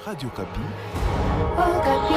Radio Kapi. Okapi.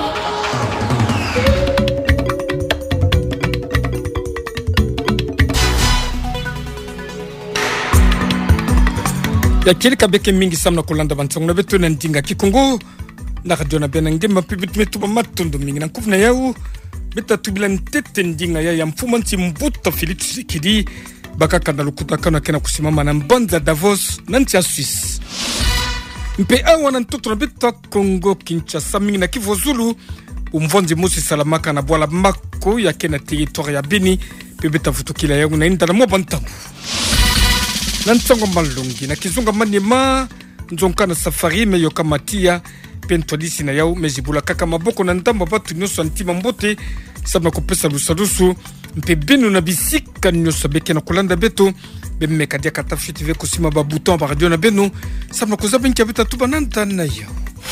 Ya kilika beke mingi samna kulanda bansongo na betu na ndinga kikongo na radio na bena ngema pibit metu ba matondo mingi na kufna yau beta tubila ntete ndinga ya mfuma nti mbuta Félix Tshisekedi baka kanda lukuta kana kena kusimama na mbanza Davos na nchi ya Swiss. Mpe awa na ntoto na beta Kongo Kinshasa mingi na Kivu Zulu umvonzi musi salamaka na bwala mako ya kena territoire ya Beni pe beta futukila yangu na inda na mwa bantangu. Nantsongo malungi na kizunga manima nzonka na safari me yoka matia pentolisi na yau mejibula kaka maboko na ndamba batu nyoso antima mbote sabna kopesa lusalusu mpe benu na bisika nyoso beke na kulanda beto bemmeka dia katafiti ve kusima ba bouton ba radio na benu sabna kozabe nkia beta tuba nanta na yau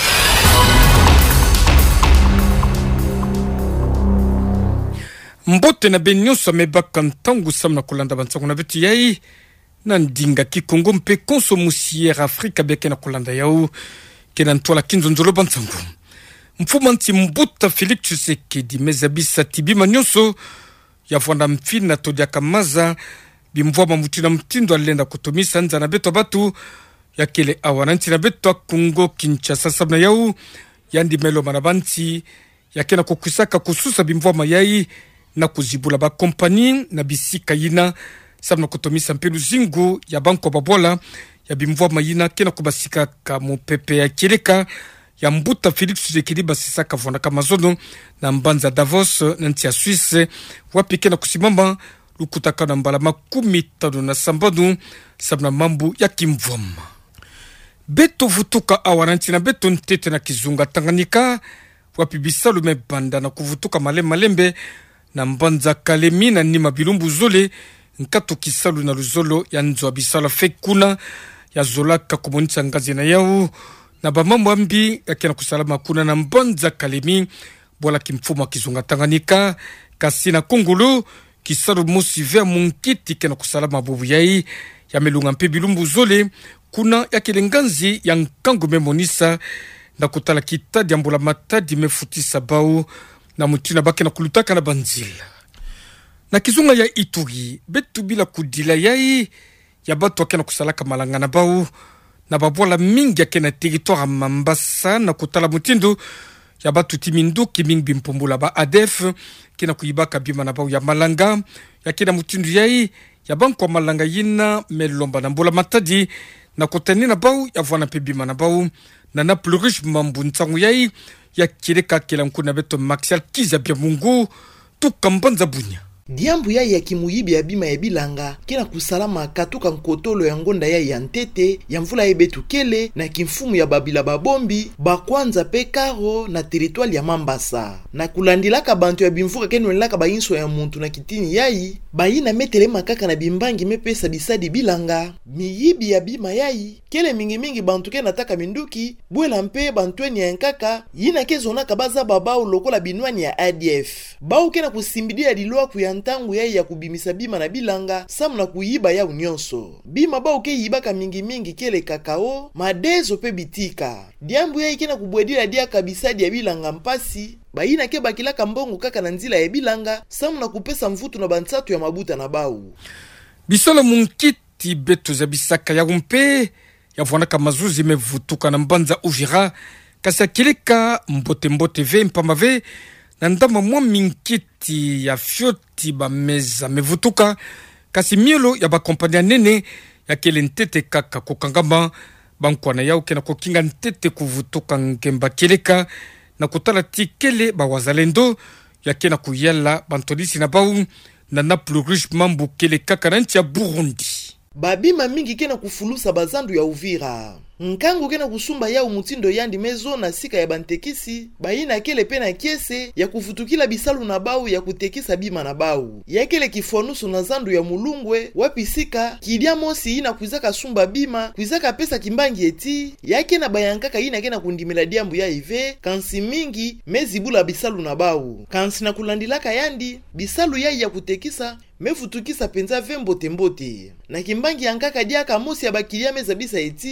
mbote na ben nyoso mebaka ntangu sabna kulanda bantsongo na betu yai Nandinga Kikongo mpe konso musiere Afrika beke na kulanda yau kena ntola kinzonzolo bantangu mfumanti mbuta Félix Tshisekedi mezabisa tibima nyonso ya vwanda mfina todia kamaza bimvwa mamutina mtindo alenda kutumisa nza na beto batu ya kele awananti na beto Kongo Kinshasa sabna yau yandi melo manabanti ya kena kukusaka kususa bimvwa mayai na kuzibula ba kompani na bisika yina sabna kutomisa mpelu zingu ya banko babola ya bimvwa mayina kena kubasika ka mupepe ya kileka ya mbuta Félix Tshisekedi basisa ka vona kamazono na mbanza Davos na nchi ya Suisse wapi kena kusimama lukutaka na mbala makumi tano na sambadu sabna mambu ya kimvoma beto vutuka awananti na beto ntete na kizunga Tanganyika wapi bisalu mebanda na kuvutuka malembe na mbanza Kalemi na nima bilumbu zole nkatu kisalu na luzolo ya nzwa bisala fekuna ya zolaka kumonita ngazi na yau na bamambo ambi ya kena kusalama kuna na mbanza Kalemi bola kimfuma kizunga Tanganyika kasi na Kongolo kisalu musi vea munkiti kena kusalama bubu yai ya melunga mpe bilumbu zole kuna ya kelenganzi ya nkangu memonisa na kutala kitadi ambula matadi mefutisa bau na mutina bake na kulutaka na banzila na kizunga ya Ituri betu bila kudila yai ya batu wakena kusalaka malanga na bau na babola mingi ya kena territoire Mambasa na kutala mutindo ya batu timindu kimingi bimpumbula ba ADF kena kuibaka bima na bau ya malanga ya kena mutindo yai ya banko malanga yina melomba na mbola matadi na kutani na bau ya vwana pe bima na bau na plurish mambu ntangu yai ya kireka kila mkuna beto Maxial Kiza bia mungu tukambanza bunya Diambu ya kimuyibi ya bima ya bilanga kena kusalama katuka nkotolo ya ngonda ya ntete ya mvula ebetu kele na kimfumu ya babila babombi bakwanza pe karo na territoire ya Mambasa na kulandilaka bantu ya bimvuka kenwelaka bayinso ya muntu na kitini yai bayina metele makaka na bimbangi mepesa bisadi bilanga miyibi ya bima yai kele mingi bantu kena taka minduki bwela mpe bantweni ya nkaka yina kezona kabaza babau lokola binwani ya ADF bau kena kusimbidia dilwa kuya ntangu ya kubimisa bima na bilanga samna kuyiba ya unyonso bima ba uke yibaka mingi kele kakao madezo pe bitika diambu ya ikena kubwedila dia kabisadi ya bilanga mpasi bayina ke bakilaka mbongo kaka na nzila ya bilanga samna kupesa mvutu na bansatu ya mabuta na bau bisolo munkiti betu za bisaka ya umpe ya vwanaka mazuzi mevutuka na mbanza Uvira kasi akilika mbote ve mpamave na ndama mwa minkiti ya fioti ba meza mevutuka kasi mielo ya ba kompania nene ya kele ntete kaka kokangama bankwana yao kena kokinga ntete kuvutuka nkemba keleka na kutala tikele ba wazalendo ya kena kuyala bantolisi na bau na plurish mambu kele kaka na nchi ya Burundi babima mingi kena kufulusa bazandu ya Uvira nkangu kena kusumba yao mutindo yandi mezo na sika ya bantekisi bayina kele pena kiese ya kufutukila bisalu na bau ya kutekisa bima na bau ya kele kifonusu na zandu ya mulungwe wapisika kidia mosi ina kuzaka sumba bima kuzaka pesa kimbangi eti ya kena bayankaka ina kena kundimila diambu ya ive kansi mingi mezibula bisalu na bau kansi na kulandilaka yandi bisalu ya kutekisa mefutukisa penza vembote mbote na kimbangi yankaka diaka mosi ya bakilia meza bisa eti yani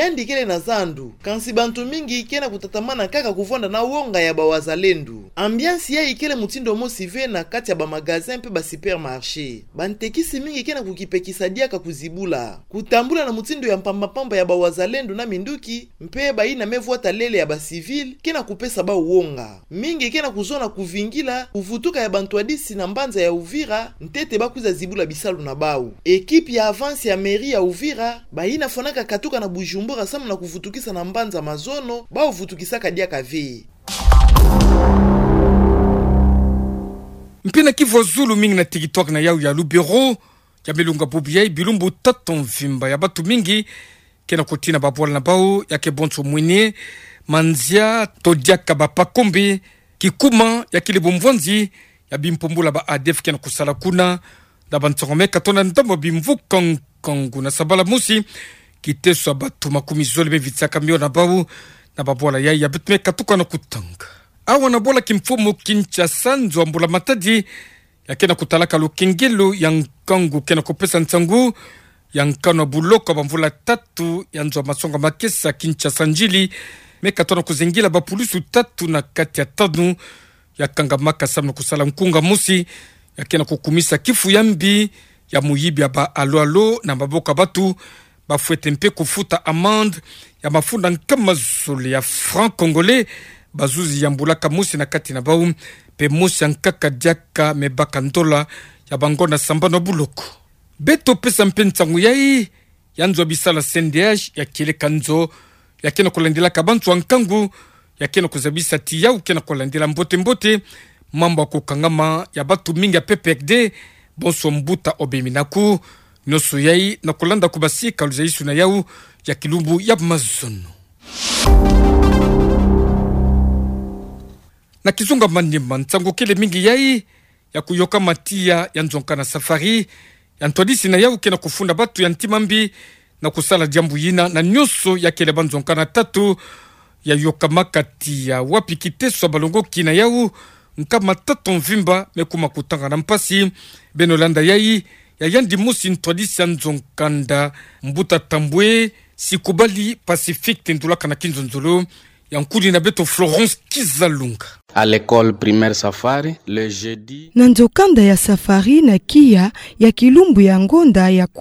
yandi kele na zandu kansi bantu mingi kena kutatamana kaka kuvonda na wonga ya bawazalendo. Ambiance ya ikele mutindo mosive na kati ya ba magazin pe ba supermarché. Bantekisi mingi kena kukipekisa diaka kuzibula kutambula na mutindo ya mpamba ya bawazalendo na minduki mpe ba ina mevuata lele ya ba civil kena kupesa ba wonga mingi kena kuzona kuvingila kuvutuka ya bantu adisi na mbanza ya Uvira ntete bakuza zibula bisalu na bau. Ekipe ya avance ya mairie ya Uvira ba ina fonaka katuka na Bujumbura samu na kuvutukisa na mbanza mazono ba uvutukisa kadia kave. Mpina Kivu Zulu mingi na territoire na yau ya Lubero ya Melunga Bobia bilumbu taton vimba ya batu mingi kena kotina babwala na bau ya kebonso mwenye manzia todiaka bapakombe kikuma ya kilibumvonzi ya bimpombula ba ADF kena kusala kuna da bantsongome katona ndambo bimvu kongu na sabala musi kiteswa batu makumi zole bevitsaka mio na bau na babwala ya bitme katuka na kutanga awa na bola kimfumu Kinshasa nzo ambula matadi ya kena kutalaka lukengelo ya nkangu kena kupesa nsangu ya nkano buloko bamvula tatu ya nzo masonga makesa Kinshasa njili mekatona kuzengila bapulisu tatu na kati ya tanu ya kangamaka samna kusala mkunga musi ya kena kukumisa kifu yambi ya muyibi ya ba alo na maboka batu bafuete mpe kufuta amande ya mafunda nkama zole ya franc congolais bazuzi ya mbulaka musi na kati na bau pe musi ya nkaka diaka mebaka ndola ya bangona samba na buloko beto pesa mpe ntangu yai ya nzo bisala CNDH ya kile kanzo ya kena kulandila kabantu wankangu ya kena kuzabisa tiyau kena kulandila mbote mambo kukangama ya batu mingi ya PPRD bonso mbuta obeminaku noso yai na kulanda kubasi kaluzaisu na yau ya kilumbu ya mazono. Na kizunga manima ntango kele mingi yai ya kuyoka matia ya nzonka na safari ya ntwadisi na yau kena kufunda batu ya ntimambi na kusala jambu yina na nyoso ya kele banzonka na tatu ya yoka makati ya wapi kiteswa balongo kina yau nkama tatu mvimba mekuma kutanga na mpasi benolanda yai ya yandi musi ntwadisi ya nzonkanda mbuta tambwe sikubali Pacifique tendulaka na kinzonzolo ya nkuli na beto Florence Kizalunga. À l'école primaire Safari, le jeudi. Nanzokanda ya Safari na kia ya kilumbu ya ngonda ya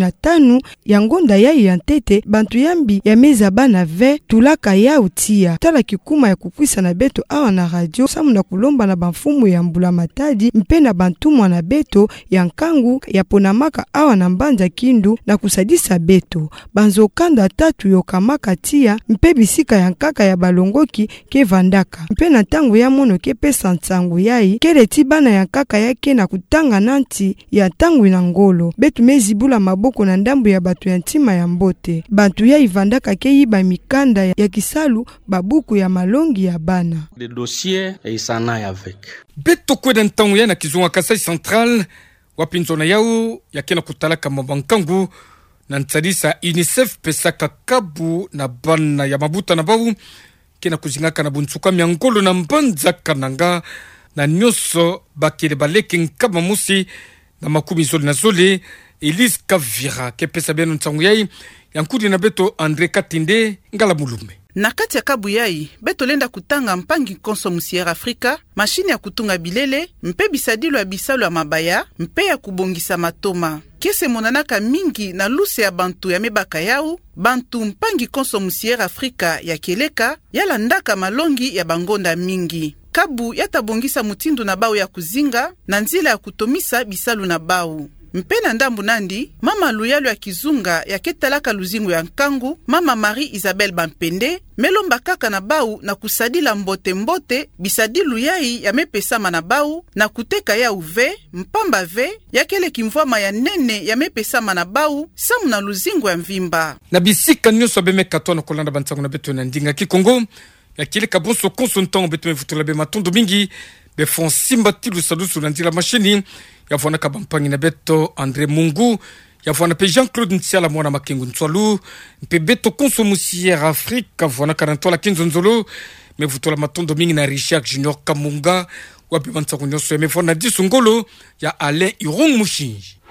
15 ya ngonda ya ntete bantu yambi ya meza bana ve tulaka ya utia. Tala kikuma ya kukwisa na beto awa na radio samu na kulomba na banfumu ya mbula matadi mpe na bantumwa na beto ya nkangu ya ponamaka awa na mbanja kindu na kusadisa beto. Banzokanda tatu yokamaka tia mpe bisika ya nkaka ya balongoki ke vandaka. Mpe na tangu ya mono ke pesa nsangu yai kele tibana ya kaka yake na kutanga nanti ya tangu na ngolo betu mezibula maboko na ndambu ya batu ya ntima ya mbote bantu ya ivandaka ke yiba mikanda ya kisalu babuku ya malongi ya bana le dossier et sana avec beto kweda ntangu ya na kizunga Kasai Central wapinzona yao yakena kutalaka mabankangu na ntsadisa UNICEF pesaka kabu na bana ya mabuta na bau kena kuzingaka na bunsuka miangolo na mbanza kananga na nyoso bakele baleke nkama musi na makumi zoli na zole Elise Kavira kepesa beno ntangu yai yankudi na beto Andre Katinde ngala mulume. Na kati ya kabu yai, beto lenda kutanga mpangi konso musiere Afrika, mashine ya kutunga bilele, mpe bisadilo ya bisalo ya mabaya, mpe ya kubongisa matoma. Kese monanaka mingi na luse ya bantu ya mebaka yau, bantu mpangi konso musiere Afrika ya keleka, yala ndaka malongi ya bangonda mingi. Kabu yatabongisa mutindu na bau ya kuzinga, na nzila ya kutomisa bisalu na bau. Mpena ndambu nandi, mama Luyalo ya Kizunga ya ketalaka luzingu ya nkangu, mama Marie Isabelle Bampende, melomba kaka na bau na kusadila mbote bisadilu yai ya mepesama na bau, na kuteka ya uve, mpamba ve, ya kele kimvwama ya nene ya mepesama na bau, samu na luzingu ya mvimba. Na bisika nyoso beme katoa na kolanda bantangu na beto na ndinga kikongo, ya kile kabonso konsontan beto mevutula be matondo mingi, be fon simba tilu salusu na ndila machini, ya vwana kabampangi na beto André Mungu, ya vwana pe Jean-Claude Ntiala mwana makengu ntwalu, mpe beto konso musiere Afrika vwana karantola kinzonzolo, me vutola matondo mingi na Richard Junior Kamunga, wapi bantangu nyoso ya me vwana disungolo, ya Alain Irong Mushinji.